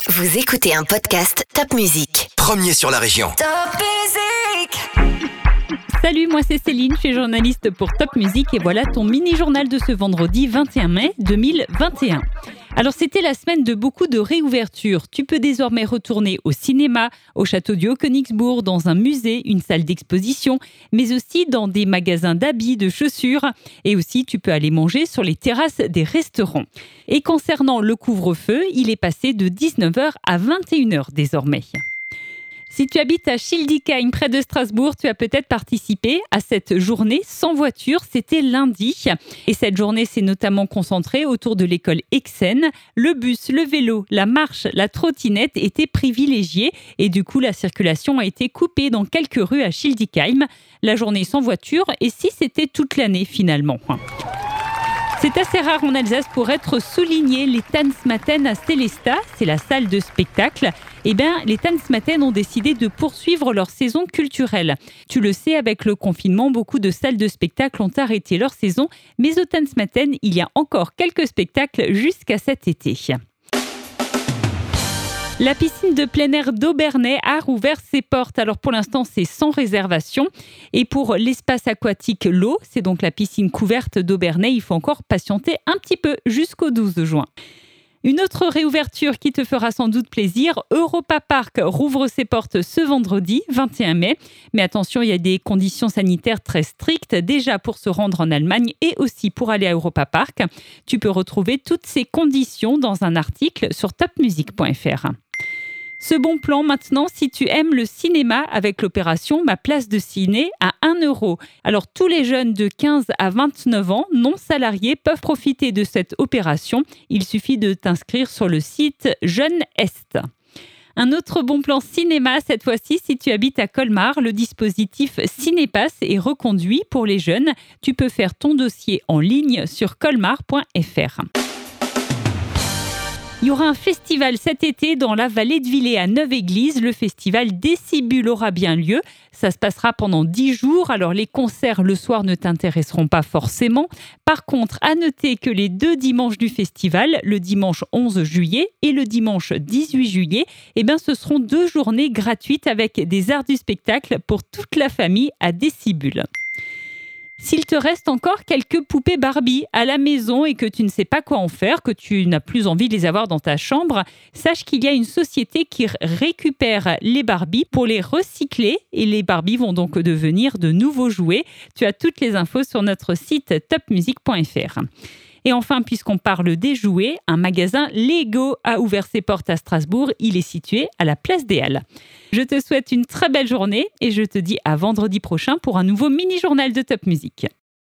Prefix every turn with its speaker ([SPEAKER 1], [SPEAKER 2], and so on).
[SPEAKER 1] Vous écoutez un podcast Top Music.
[SPEAKER 2] Premier sur la région.
[SPEAKER 1] Top Music.
[SPEAKER 3] Salut, moi c'est Céline, je suis journaliste pour Top Music et voilà ton mini-journal de ce vendredi 21 mai 2021. Alors c'était la semaine de beaucoup de réouvertures. Tu peux désormais retourner au cinéma, au château du Haut-Königsbourg, dans un musée, une salle d'exposition, mais aussi dans des magasins d'habits, de chaussures. Et aussi tu peux aller manger sur les terrasses des restaurants. Et concernant le couvre-feu, il est passé de 19h à 21h désormais. Si tu habites à Schildikheim, près de Strasbourg, tu as peut-être participé à cette journée sans voiture. C'était lundi. Et cette journée s'est notamment concentrée autour de l'école Exen. Le bus, le vélo, la marche, la trottinette étaient privilégiés. Et du coup, la circulation a été coupée dans quelques rues à Schildikheim. La journée sans voiture, et si c'était toute l'année finalement. C'est assez rare en Alsace pour être souligné. Les Tanzmatten à Sélestat, c'est la salle de spectacle. Les Tanzmatten ont décidé de poursuivre leur saison culturelle. Tu le sais, avec le confinement, beaucoup de salles de spectacle ont arrêté leur saison. Mais au Tanzmatten, il y a encore quelques spectacles jusqu'à cet été. La piscine de plein air d'Obernai a rouvert ses portes. Alors pour l'instant, c'est sans réservation. Et pour l'espace aquatique L'eau, c'est donc la piscine couverte d'Obernai, il faut encore patienter un petit peu jusqu'au 12 juin. Une autre réouverture qui te fera sans doute plaisir, Europa Park rouvre ses portes ce vendredi 21 mai. Mais attention, il y a des conditions sanitaires très strictes déjà pour se rendre en Allemagne et aussi pour aller à Europa Park. Tu peux retrouver toutes ces conditions dans un article sur topmusic.fr. Ce bon plan maintenant, si tu aimes le cinéma avec l'opération Ma place de ciné à 1 €. Alors tous les jeunes de 15 à 29 ans non salariés peuvent profiter de cette opération. Il suffit de t'inscrire sur le site Jeune Est. Un autre bon plan cinéma, cette fois-ci, si tu habites à Colmar, le dispositif Cinépass est reconduit pour les jeunes. Tu peux faire ton dossier en ligne sur colmar.fr. Il y aura un festival cet été dans la vallée de Villers à Neuve-Église. Le festival Décibule aura bien lieu. Ça se passera pendant 10 jours. Alors les concerts le soir ne t'intéresseront pas forcément. Par contre, à noter que les 2 dimanches du festival, le dimanche 11 juillet et le dimanche 18 juillet, ce seront 2 journées gratuites avec des arts du spectacle pour toute la famille à Décibule. S'il te reste encore quelques poupées Barbie à la maison et que tu ne sais pas quoi en faire, que tu n'as plus envie de les avoir dans ta chambre, sache qu'il y a une société qui récupère les Barbies pour les recycler et les Barbies vont donc devenir de nouveaux jouets. Tu as toutes les infos sur notre site topmusic.fr. Et enfin, puisqu'on parle des jouets, un magasin Lego a ouvert ses portes à Strasbourg. Il est situé à la place des Halles. Je te souhaite une très belle journée et je te dis à vendredi prochain pour un nouveau mini-journal de Top Music.